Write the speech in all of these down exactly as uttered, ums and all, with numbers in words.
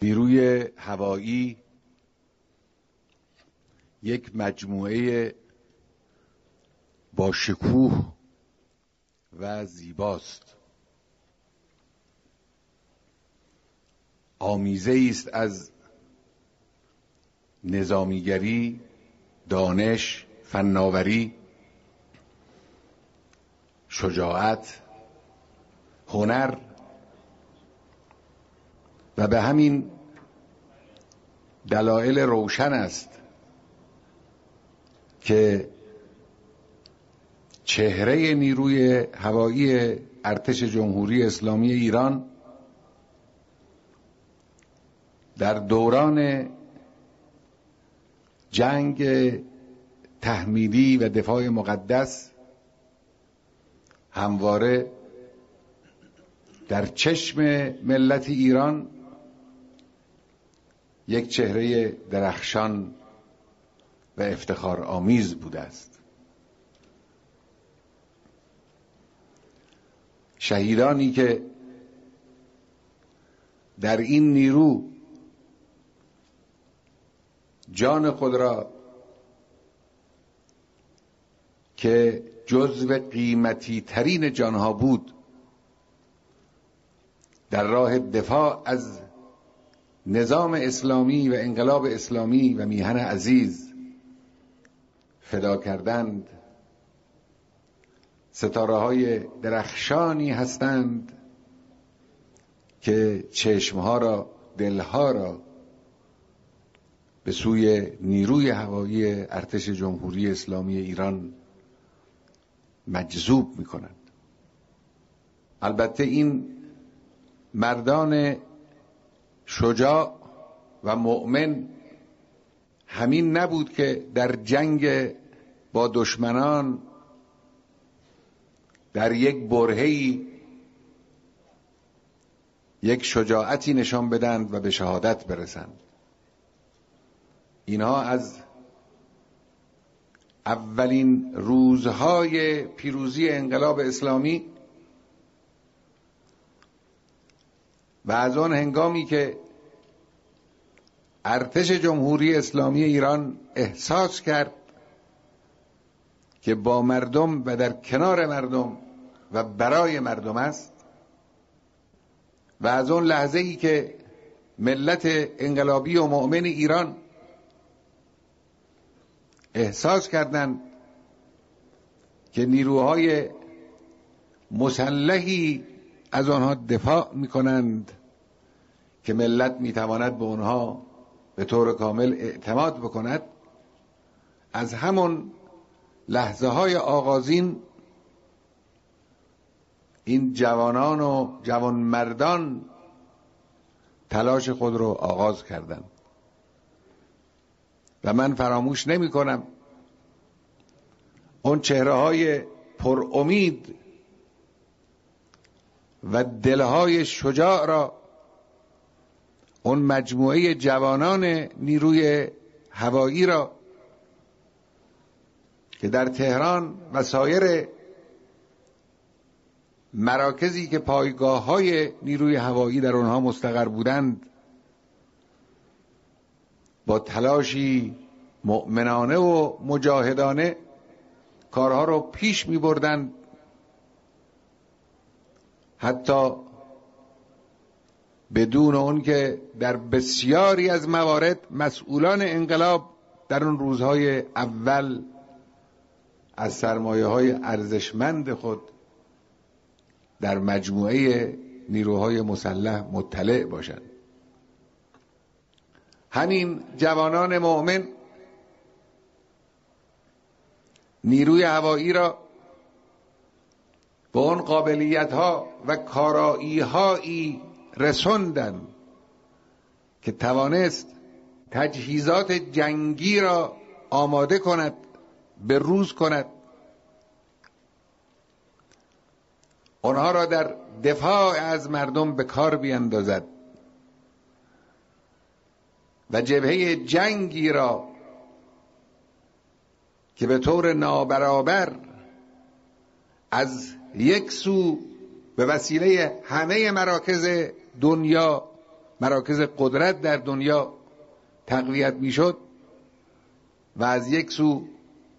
نیروی هوایی یک مجموعه با شکوه و زیباست. آمیزه است از نظامیگری، دانش، فناوری، شجاعت، هنر و به همین دلایل روشن است که چهره نیروی هوایی ارتش جمهوری اسلامی ایران در دوران جنگ تحمیلی و دفاع مقدس همواره در چشم ملت ایران یک چهره درخشان و افتخار آمیز بوده است. شهیدانی که در این نیرو جان خود را که جزو قیمتی ترین جانها بود در راه دفاع از نظام اسلامی و انقلاب اسلامی و میهن عزیز فدا کردند، ستاره‌های درخشانی هستند که چشمها را، دلها را به سوی نیروی هوایی ارتش جمهوری اسلامی ایران مجذوب می‌کنند. البته این مردان شجاع و مؤمن همین نبود که در جنگ با دشمنان در یک برهه‌ای یک شجاعتی نشان بدند و به شهادت برسند. اینها از اولین روزهای پیروزی انقلاب اسلامی و از آن هنگامی که ارتش جمهوری اسلامی ایران احساس کرد که با مردم و در کنار مردم و برای مردم است، و از اون لحظه ای که ملت انقلابی و مؤمن ایران احساس کردند که نیروهای مسلحی از آنها دفاع می‌کنند که ملت می‌تواند به آنها به طور کامل اعتماد بکند، از همون لحظه های آغازین این جوانان و جوان مردان تلاش خود رو آغاز کردند و من فراموش نمی کنم اون چهره های پر امید و دلهای شجاع را اون مجموعه جوانان نیروی هوایی را که در تهران و سایر مراکزی که پایگاه های نیروی هوایی در آنها مستقر بودند با تلاشی مؤمنانه و مجاهدانه کارها رو پیش می بردند، حتی بدون اون که در بسیاری از موارد مسئولان انقلاب در اون روزهای اول از سرمایه های ارزشمند خود در مجموعه نیروهای مسلح مطلع باشند. همین جوانان مؤمن نیروی هوایی را به اون قابلیت ها و کارایی هایی رسوندن که توانست تجهیزات جنگی را آماده کند، به روز کند، آنها را در دفاع از مردم به کار بیندازد و جبهه جنگی را که به طور نابرابر از یک سو به وسیله همه مراکز دنیا مراکز قدرت در دنیا تقویت میشد و از یک سو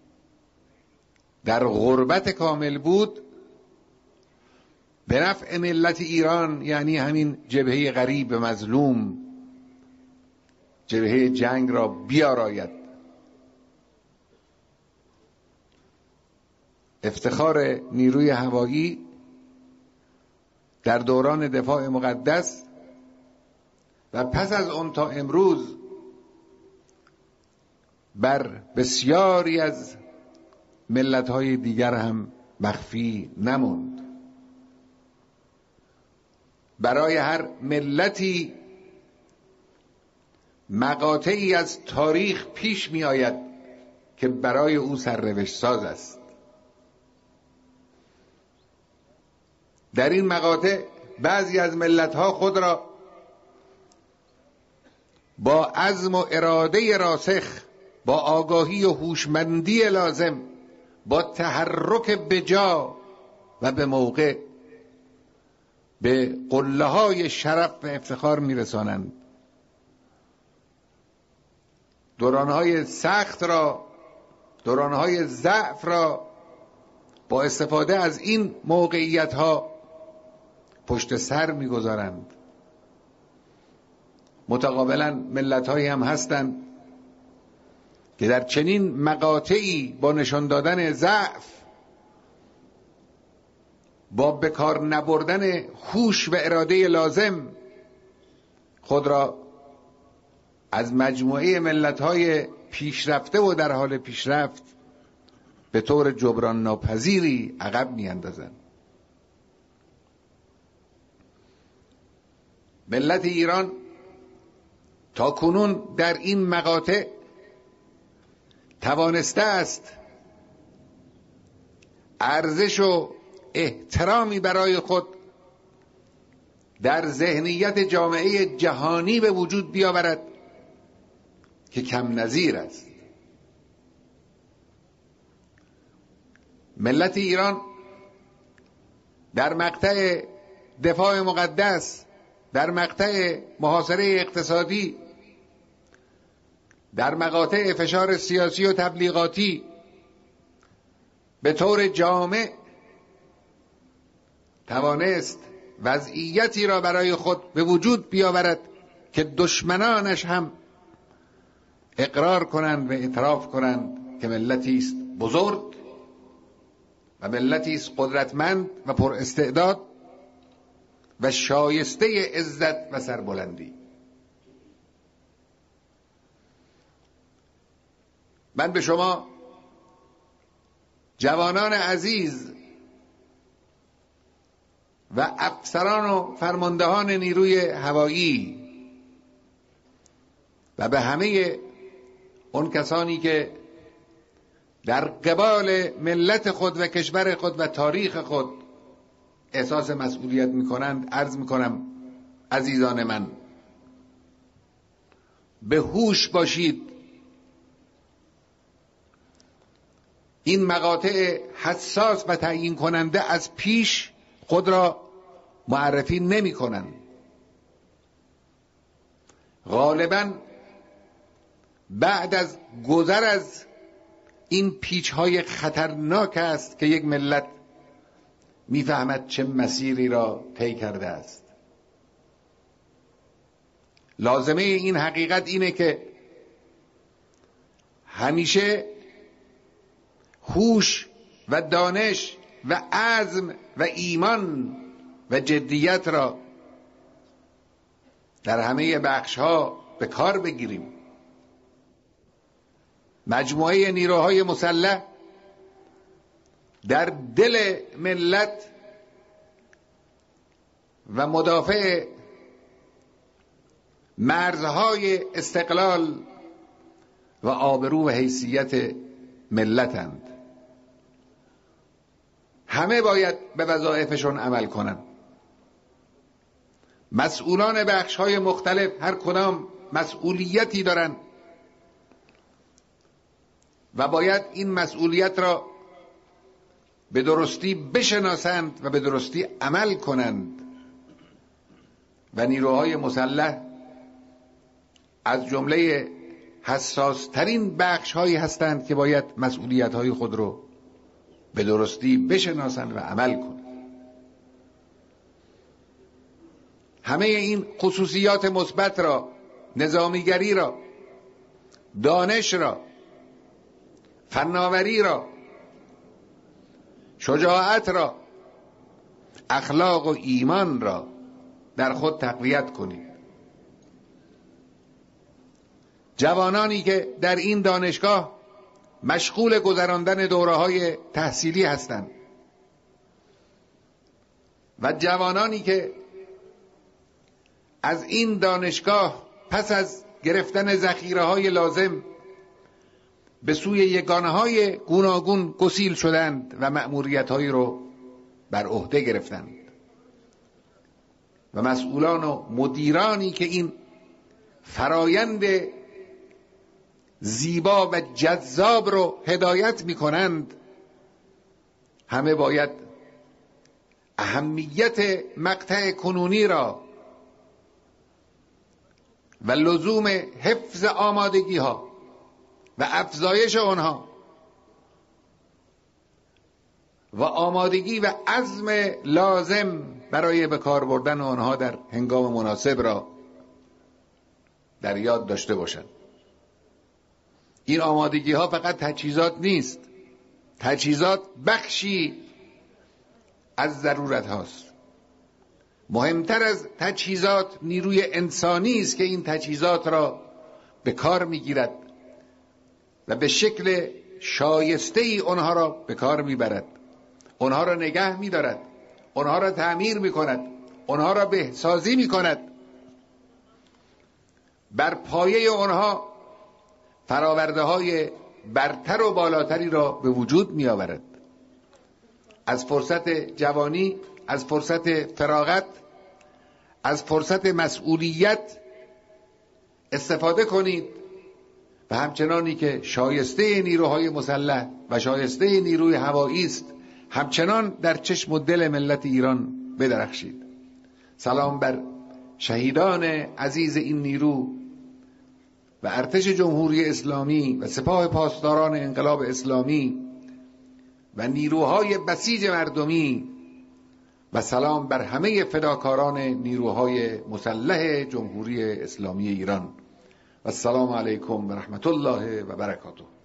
در غربت کامل بود، به نفع ملت ایران، یعنی همین جبهه غریب مظلوم، جبهه جنگ را بیاراید. افتخار نیروی هوایی در دوران دفاع مقدس و پس از اون تا امروز بر بسیاری از ملت‌های دیگر هم مخفی نموند. برای هر ملتی مقاطعی از تاریخ پیش می آید که برای او سرنوشت ساز است. در این مقاطع بعضی از ملت‌ها خود را با عزم و اراده راسخ، با آگاهی و هوشمندی لازم، با تحرک بجا و به موقع به قله‌های شرف و افتخار میرسانند. دورانهای سخت را، دورانهای ضعف را با استفاده از این موقعیت‌ها پشت سر میگذارند. متقابلا ملت‌هایی هم هستند که در چنین مقاطعی با نشان دادن ضعف، با بکار نبردن هوش و اراده لازم، خود را از مجموعه ملت‌های پیشرفته و در حال پیشرفت به طور جبران ناپذیری عقب می‌اندازند. ملت ایران تا کنون در این مقاطع توانسته است ارزش و احترامی برای خود در ذهنیت جامعه جهانی به وجود بیاورد که کم نظیر است. ملت ایران در مقطع دفاع مقدس، در مقطع محاصره اقتصادی، در مقاطع فشار سیاسی و تبلیغاتی به طور جامع توانست وضعیتی را برای خود به وجود بیاورد که دشمنانش هم اقرار کنند و اعتراف کنند که ملتی است بزرگ و ملتی است قدرتمند و پر استعداد و شایسته عزت و سربلندی. من به شما جوانان عزیز و افسران و فرماندهان نیروی هوایی و به همه اون کسانی که در قبال ملت خود و کشور خود و تاریخ خود احساس مسئولیت میکنند عرض میکنم: عزیزان من، به هوش باشید. این مقاطع حساس و تعیین کننده از پیش خود را معرفی نمی کنند. غالباً بعد از گذر از این پیچ‌های خطرناک است که یک ملت میفهمد چه مسیری را طی کرده است. لازمه این حقیقت اینه که همیشه هوش و دانش و عزم و ایمان و جدیت را در همه بخش‌ها به کار بگیریم. مجموعه نیروهای مسلح در دل ملت و مدافع مرزهای استقلال و آبرو و حیثیت ملتند. همه باید به وظایفشون عمل کنند. مسئولان بخش‌های مختلف هر کدام مسئولیتی دارند و باید این مسئولیت را به درستی بشناسند و به درستی عمل کنند و نیروهای مسلح از جمله حساس ترین بخش هایی هستند که باید مسئولیت های خود رو به درستی بشناسند و عمل کنند. همه این خصوصیات مثبت را، نظامیگری را، دانش را، فناوری را، شجاعت را، اخلاق و ایمان را در خود تقویت کنید. جوانانی که در این دانشگاه مشغول گذراندن دوره‌های تحصیلی هستند و جوانانی که از این دانشگاه پس از گرفتن ذخیره‌های لازم به سوی یگانه‌های گوناگون گسیل شدند و مأموریت‌هایی رو بر عهده گرفتند و مسئولان و مدیرانی که این فرایند زیبا و جذاب رو هدایت می‌کنند، همه باید اهمیت مقطع کنونی را و لزوم حفظ آمادگی ها و افزایش آنها و آمادگی و عزم لازم برای به کار بردن آنها در هنگام مناسب را در یاد داشته باشند. این آمادگی ها فقط تجهیزات نیست. تجهیزات بخشی از ضرورت هاست. مهمتر از تجهیزات نیروی انسانی است که این تجهیزات را به کار میگیرد و به شکل شایسته ای آنها را به کار میبرد، آنها را نگه میدارد، آنها را تعمیر میکند، آنها را بهسازی میکند، بر پایه آنها فراورده های برتر و بالاتری را به وجود میآورد. از فرصت جوانی، از فرصت فراغت، از فرصت مسئولیت استفاده کنید و همچنانی که شایسته نیروهای مسلح و شایسته نیروی هوایی است، همچنان در چشم و دل ملت ایران بدرخشید. سلام بر شهیدان عزیز این نیرو و ارتش جمهوری اسلامی و سپاه پاسداران انقلاب اسلامی و نیروهای بسیج مردمی و سلام بر همه فداکاران نیروهای مسلح جمهوری اسلامی ایران و السلام علیکم و رحمت الله و برکاته.